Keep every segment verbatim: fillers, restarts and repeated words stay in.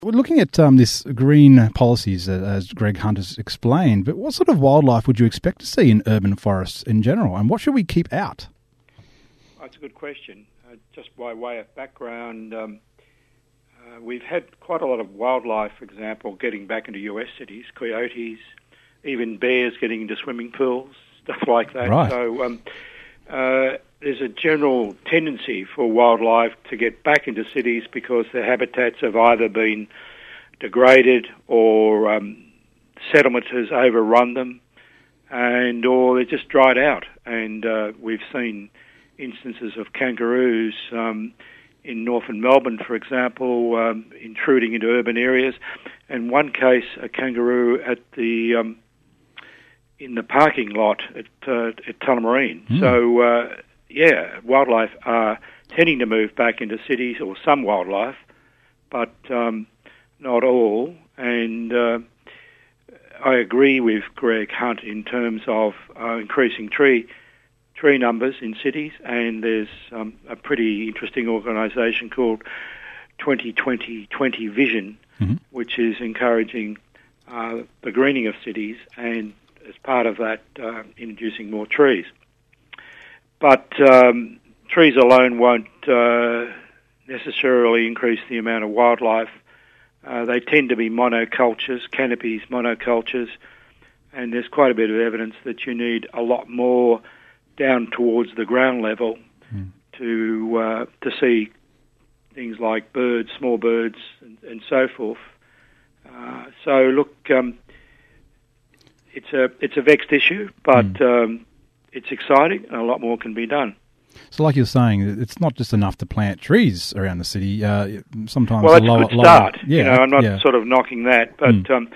We're looking at um, this green policies, uh, as Greg Hunt has explained, but what sort of wildlife would you expect to see in urban forests in general, and what should we keep out? That's a good question. Uh, just by way of background, um, uh, we've had quite a lot of wildlife, for example, getting back into U S cities, coyotes, even bears getting into swimming pools, stuff like that. Right. So um, uh, there's a general tendency for wildlife to get back into cities because their habitats have either been degraded or um, settlement has overrun them, and or they're just dried out. And uh, we've seen instances of kangaroos um, in northern Melbourne, for example, um, intruding into urban areas. In one case, a kangaroo at the um, in the parking lot at, uh, at Tullamarine. Mm. So, uh, yeah, wildlife are tending to move back into cities, or some wildlife, but um, not all. And uh, I agree with Greg Hunt in terms of uh, increasing tree tree numbers in cities, and there's um, a pretty interesting organisation called twenty twenty twenty Vision, mm-hmm. which is encouraging uh, the greening of cities, and as part of that, uh, introducing more trees. But um, trees alone won't uh, necessarily increase the amount of wildlife. Uh, they tend to be monocultures, canopies, monocultures, and there's quite a bit of evidence that you need a lot more down towards the ground level mm. to uh, to see things like birds, small birds, and, and so forth. Uh, so look, um, it's a it's a vexed issue, but mm. um, it's exciting, and a lot more can be done. So, like you're saying, it's not just enough to plant trees around the city. Uh, sometimes well, that's a, lower, a good start. Lower, yeah, you know, I'm not yeah. sort of knocking that, but mm. um,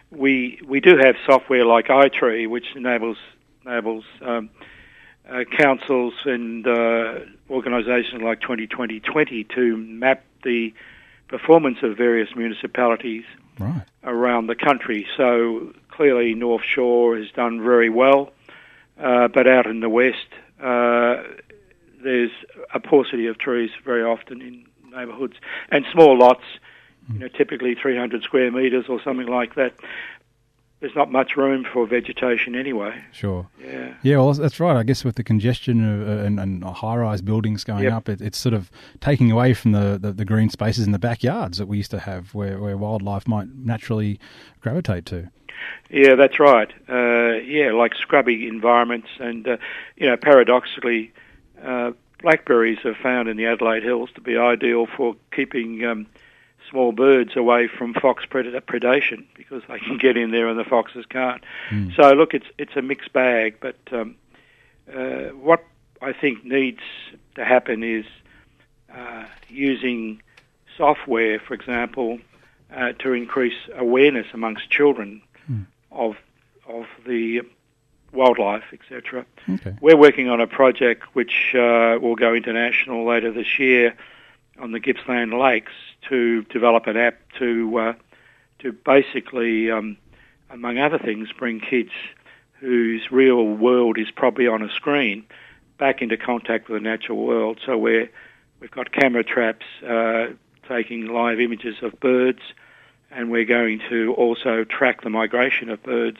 we we do have software like iTree, which enables enables um, uh, councils and uh, organisations like twenty twenty twenty to map the performance of various municipalities right. around the country. So clearly, North Shore has done very well, uh, but out in the west. Uh, There's a paucity of trees very often in neighbourhoods, and small lots, you know, typically three hundred square metres or something like that. There's not much room for vegetation anyway. Sure. Yeah. Yeah, well, that's right. I guess with the congestion of, uh, and, and high-rise buildings going yep. up, it, it's sort of taking away from the, the, the green spaces in the backyards that we used to have, where, where wildlife might naturally gravitate to. Yeah, that's right. Uh, yeah, like scrubby environments, and uh, you know, paradoxically, Uh, blackberries are found in the Adelaide Hills to be ideal for keeping um, small birds away from fox predator predation, because they can get in there and the foxes can't. Mm. So look, it's it's a mixed bag, but um, uh, what I think needs to happen is uh, using software, for example, uh, to increase awareness amongst children mm. of of the wildlife, et cetera. Okay. We're working on a project which uh, will go international later this year on the Gippsland Lakes to develop an app to uh, to basically, um, among other things, bring kids whose real world is probably on a screen back into contact with the natural world. So we're, we've got camera traps uh, taking live images of birds, and we're going to also track the migration of birds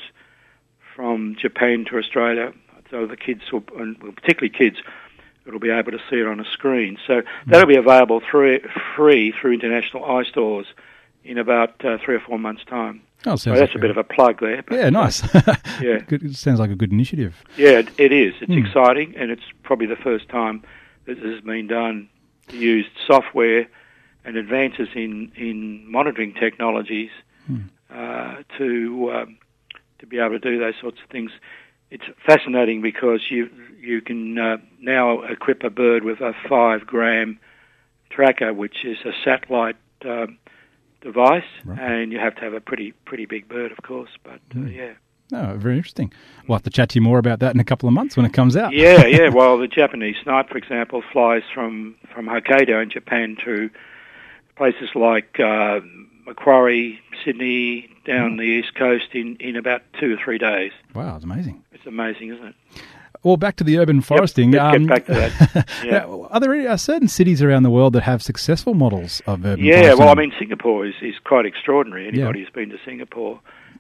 from Japan to Australia, so the kids, will, and particularly kids, will be able to see it on a screen. So that'll be available through, free through international iStores in about uh, three or four months' time. Oh, so that's like a bit of a plug there. But, yeah, nice. yeah, good, it sounds like a good initiative. Yeah, it, it is. It's mm. exciting, and it's probably the first time that this has been done. Used software and advances in, in monitoring technologies mm. uh, to um, to be able to do those sorts of things. It's fascinating because you you can uh, now equip a bird with a five gram tracker, which is a satellite um, device, right. and you have to have a pretty pretty big bird, of course. But uh, yeah. Oh, very interesting. We'll have to chat to you more about that in a couple of months when it comes out. yeah, yeah. Well, the Japanese snipe, for example, flies from, from Hokkaido in Japan to places like uh, Macquarie, Sydney, down oh. the east coast in, in about two or three days. Wow, it's amazing. It's amazing, isn't it? Well, back to the urban foresting. Yep, let's um, get back to that. Yeah. Are there any, are certain cities around the world that have successful models of urban Yeah, foresting? well, I mean, Singapore is, is quite extraordinary. Anybody Yeah. who's been to Singapore,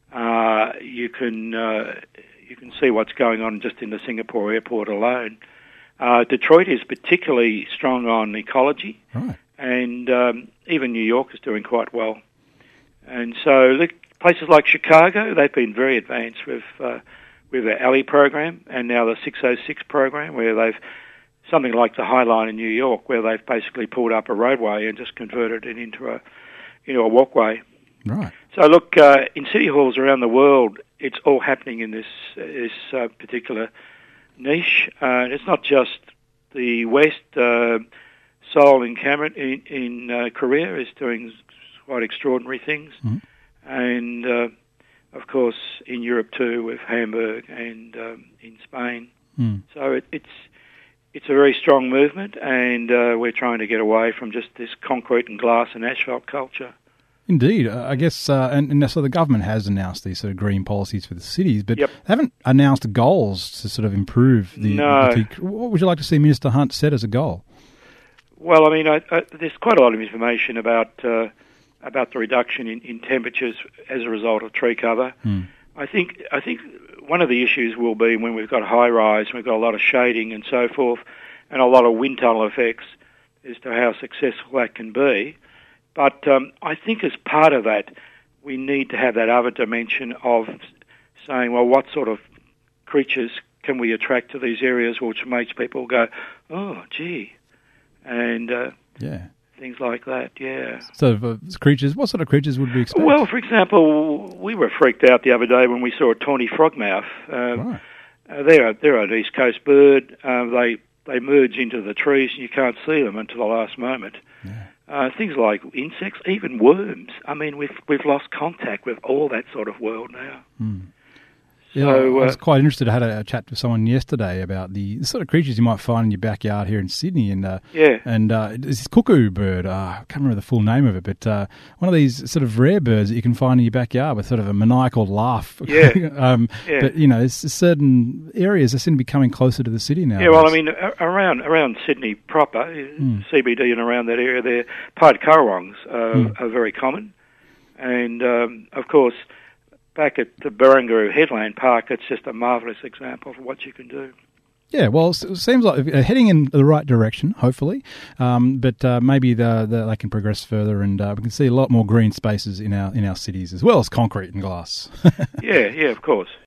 uh, you can uh, you can see what's going on just in the Singapore airport alone. Uh, Detroit is particularly strong on ecology, Right. and um, even New York is doing quite well. And so the places like Chicago, they've been very advanced with uh, with their alley program, and now the six oh six program, where they've something like the High Line in New York, where they've basically pulled up a roadway and just converted it into a into a walkway. Right. So look, uh, in city halls around the world, it's all happening in this this uh, particular niche. Uh, it's not just the West. Uh, Seoul in Cameron in, in uh, Korea is doing quite extraordinary things, mm-hmm. and uh, of course in Europe too, with Hamburg and um, in Spain. Mm. So it, it's it's a very strong movement, and uh, we're trying to get away from just this concrete and glass and asphalt culture. Indeed. Uh, I guess, uh, and, and so the government has announced these sort of green policies for the cities, but Yep. they haven't announced goals to sort of improve the... No. the what would you like to see Minister Hunt set as a goal? Well, I mean, I, I, there's quite a lot of information about uh, about the reduction in, in temperatures as a result of tree cover. Mm. I think I think one of the issues will be when we've got high rise, we've got a lot of shading and so forth, and a lot of wind tunnel effects as to how successful that can be. But um, I think as part of that, we need to have that other dimension of saying, well, what sort of creatures can we attract to these areas, which makes people go, oh, gee, and uh, Yeah. things like that, yeah. So uh, creatures, what sort of creatures would we expect? Well, for example, we were freaked out the other day when we saw a tawny frogmouth. Um, Right. uh, they're, they're an East Coast bird. Uh, they they merge into the trees and you can't see them until the last moment. Yeah. Uh, things like insects, even worms. I mean, we've we've lost contact with all that sort of world now. Mm. Yeah, So, I was uh, quite interested. I had a, a chat with someone yesterday about the sort of creatures you might find in your backyard here in Sydney, and uh, Yeah. and uh, it's this cuckoo bird. Uh, I can't remember the full name of it, but uh, one of these sort of rare birds that you can find in your backyard with sort of a maniacal laugh. Yeah. um, Yeah. But you know, it's certain areas that seem to be coming closer to the city now. Yeah, well, I mean, a- around around Sydney proper, mm. C B D and around that area there, pied currawongs are, mm. are very common. And, um, of course, back at the Barangaroo Headland Park, it's just a marvellous example of what you can do. Yeah, well, it seems like uh, heading in the right direction, hopefully, um, but uh, maybe the, the, they can progress further, and uh, we can see a lot more green spaces in our in our cities as well as concrete and glass. Yeah, yeah, of course.